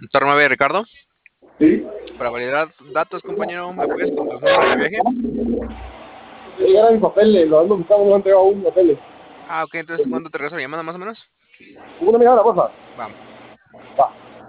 Torma B, Ricardo. Sí. Para validar datos, compañero, ¿me puedes con tus números de viaje? Llegar a mis papeles, lo ando buscando, no han entregado aún papeles. Ah, ok, entonces ¿cuándo te regresa la llamada más o menos? Una media hora, porfa. Va.